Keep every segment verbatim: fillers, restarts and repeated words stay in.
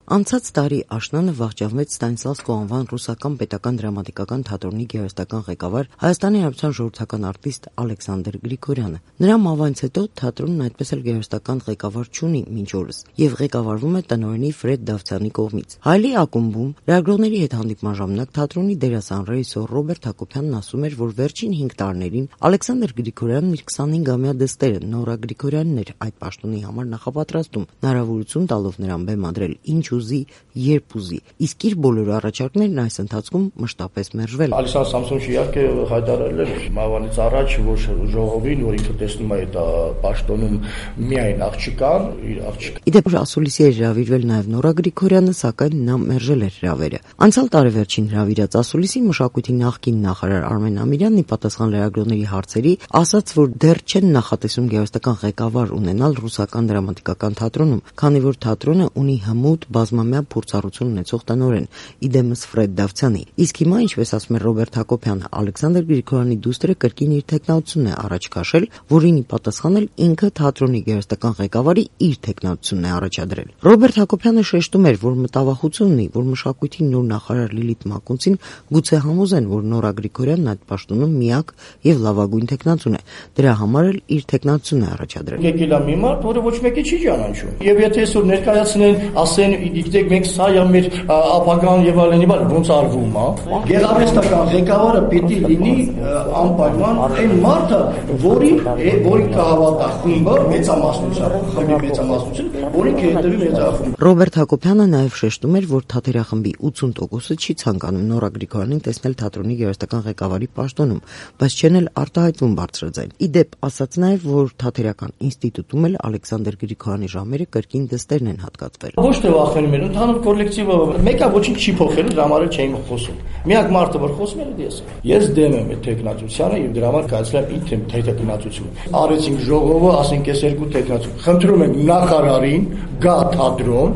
Անցած տարի աշնանը վախճանվեց Ստանիսլավսկու անվան ռուսական պետական դրամատիկական թատրոնի գեղարվեստական ղեկավար Հայաստանի Հանրապետության ժողովրդական արտիստ Ալեքսանդր Գրիգորյանը։ Նրա մահվանից հետո թատրոնն այդպես էլ գեղարվեստական ղեկավար չունի մինչ օրս եւ ղեկավարվում է տնօրենի Ֆրեդ Դավթյանի կողմից։ Հայելի ակումբում լրագրողների հետ հանդիպման ժամանակ թատրոնի դերասան ռեժիսոր Ռոբերտ Հակոբյանն ասում էր, որ վերջին հինգ տարիներին Ալեքսանդր Գրիգորյանն իր քսանհինգամյա դստերը Նորա Գրիգորյանն էր այդ պաշտոնի համար նախապատրաստում, հնարավորություն տալով նրան բեմադրել ինչ ուզի, երբ ուզի, իսկ իր բոլոր առաջարկներն այս ընթացքում մշտապես մերժվել։ Ալեքսանդր Սամսոնովիչը իհարկե հայտարարել էր մահվանից առաջ, որ ժողովին, որ ինքը տեսնում է այդ պաշտոնում միայն աղջկան, իր աղջիկ։ Իդեպ ասուլիսի էր հրավիրվել նաև Նորա Գրիգորյանը, սակայն նա մերժել էր հրավերը։ Անցյալ տարեվերջին հրավիրած ասուլիսի մշակույթի նախկին նախարար Արմեն Ամիրյանն ի պատասխան լրագրողների հարցերի ասաց, որ դեռ չեն նախատեսում գեղարվեստական ղեկավար ունենալ ռուսական դրամատիկական թատրոնում, քանի որ թատրոնը ունի հմուտ բազմամյա փորձառություն ունեցող տնօրեն, իդեմս Ֆրեդ Դավթյանի։ Իսկ հիմա, ինչպես ասում է Ռոբերտ Հակոբյանը, Ալեքսանդր Գրիգորյանի դուստրը կրկին իր տեխնացությունն է առաջ քաշել, որին ի պատասխան էլ ինքը թատրոնի գեղարվեստական ղեկավարի իր տեխնացությունն է առաջադրել։ Ռոբերտ Հակոբյանը շեշտում էր, որ մտավախություն ունի, որ մշակույթի նոր նախարար Լիլիթ Մակունցին գուցե համոզեն, որ Նորա Գրիգորյանն այդ պաշտոնում միակ եւ լավագույն տեխնացուն է։ Դրա համար էլ իր տեխնացությունն է առաջադրել։ Եկել է մի մարդ, որը ոչ մեկի չի ճանաչում։ Եվ եթե այսօր ներկայացնեն, ասեն, գիտեք, մենք սա է մեր ապագան եւ այլն, եւ այլն, ոնց արվում է։ Գեղարվեստական ղեկավարը պիտի լինի անպայման այն մարդը, որի որի կհավատա խումբը մեծամասնությամբ, խմբի մեծամասնությունը, որին կհետևի մեծախումբը։ Ռոբերտ Հակոբյանը նաեւ շեշտում էր, որ թատերախմբի ութսուն տոկոսը չի ցանկանում Նորա Գրիգորյանին տեսնել թատրոնի գեղարվեստական ղեկավարի պաշտոնում, բայց չեն էլ արտահայտվում բարձրաձայն։ Իդեպ ասաց նաեւ, որ թատերական ինստիտուտում էլ Ալեքսանդր Գրիգորյանի ժամերը կրկին դստերն են հատկացվել։ Ոչ թե վախենում են, ընդհանուր կոլեկտիվը մեկը ոչինչ չի փոխելու, դրա համար չէին խոսում։ Միակ մարդը, որ խոսում էր, ես եմ։ Ես դեմ եմ այդ տեխնացությանը եւ դրա համար կայացրել իմ տեխնացություն։ Արեցինք ժողովը, ասենք ես երկու տեխնացություն։ Խնդրում եմ նախարարին գա թատրոն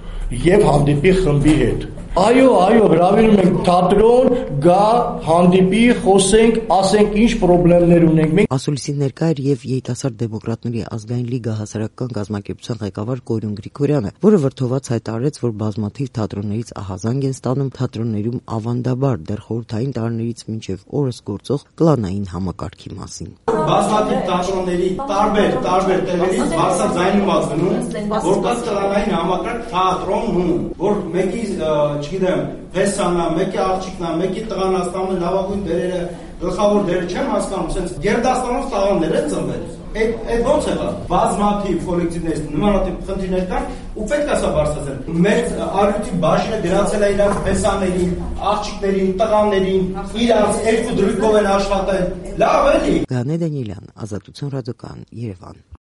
եւ հանդիպի խմբի հետ։ Այո, այո, հրավիրում ենք թատրոն, գա, հանդիպի, խոսենք, ասենք ինչ խնդիրներ ունենք մենք։ Ասուլիսի ներկա էր եւ երիտասարդ դեմոկրատների ազգային լիգա հասարակական կազմակերպության ղեկավար Կորյուն Գրիգորյանը, որը վրդոված հայտարարեց, որ բազմաթիվ թատրոններից ահազանգ են ստանում թատրոններում ավանդաբար դեռ խորհրդային տարիներից մինչեւ օրս գործող կլանային համակարգի մասին։ Բազմաթիվ թատրոնների տարբեր տարբեր տեղերից բարձրաձայնում ազգնում, որ կա կլանային համակարգ թատրոնում, որ մեկի չգիտեմ, վեսանա, մեկի աղջիկնա, մեկի տղան ասում լավագույն դերերը, գլխավոր դերը չեմ հասկանում, sense գերդաստանոց տղաներ են ծնվել։ Այդ այդ ոնց է։ Բազմաթիվ կոլեկտիվներից նմանատիպ խնդիրներ կան ու պետք է սա բարձրացնել։ Մեր արյունի բաժինը դրացել է իրանց վեսաներին, աղջիկներին, տղաներին, իրանց երկու դրույքով են աշխատել։ Լավ էլի։ Գանե Դանիելյան, Ազատություն ռադիոկայան, Երևան։